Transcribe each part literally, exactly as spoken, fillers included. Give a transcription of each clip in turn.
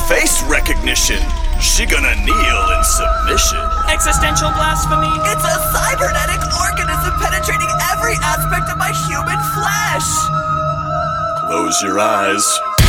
Face recognition. She gonna kneel in submission. Existential blasphemy. It's a cybernetic organism penetrating every aspect of my human flesh. Close your eyes.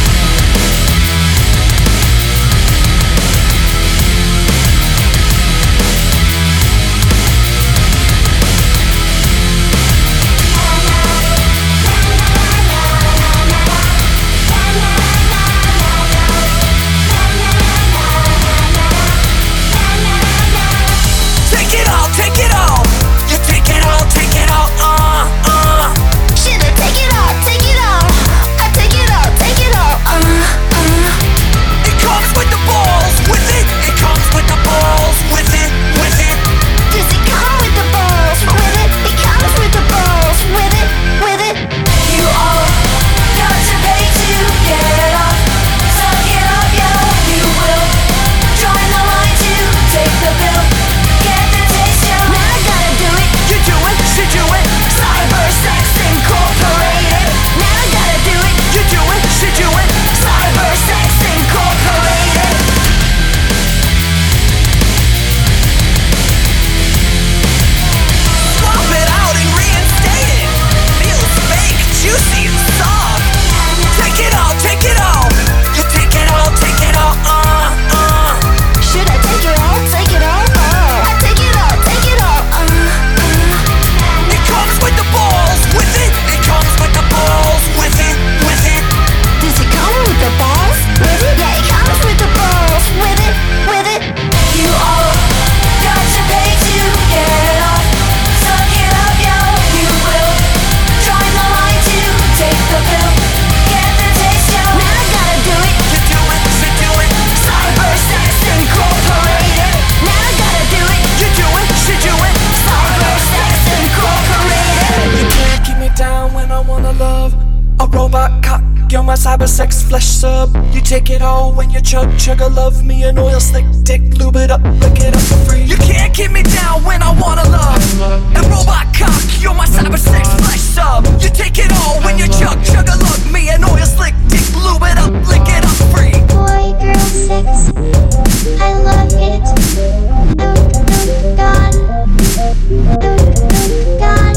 You're my cyber sex flesh sub. You take it all when you chug chug a love me an oil slick dick, lube it up, lick it up for free. You can't keep me down when I wanna love. And robot cock, you're my cyber sex flesh sub. You take it all when you chug chug a love me an oil slick dick, lube it up, lick it up free. Boy, girl, sex, I love it. Oh, oh, God. Oh, God.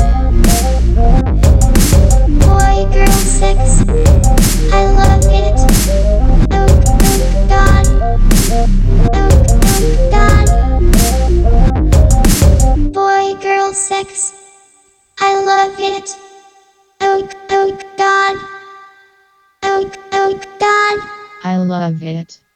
Boy, girl, sex, I love it. Oh, oh, God. Oh, God. Boy, girl, sex, I love it. Oh, oh, God. Oh, oh, God. I love it.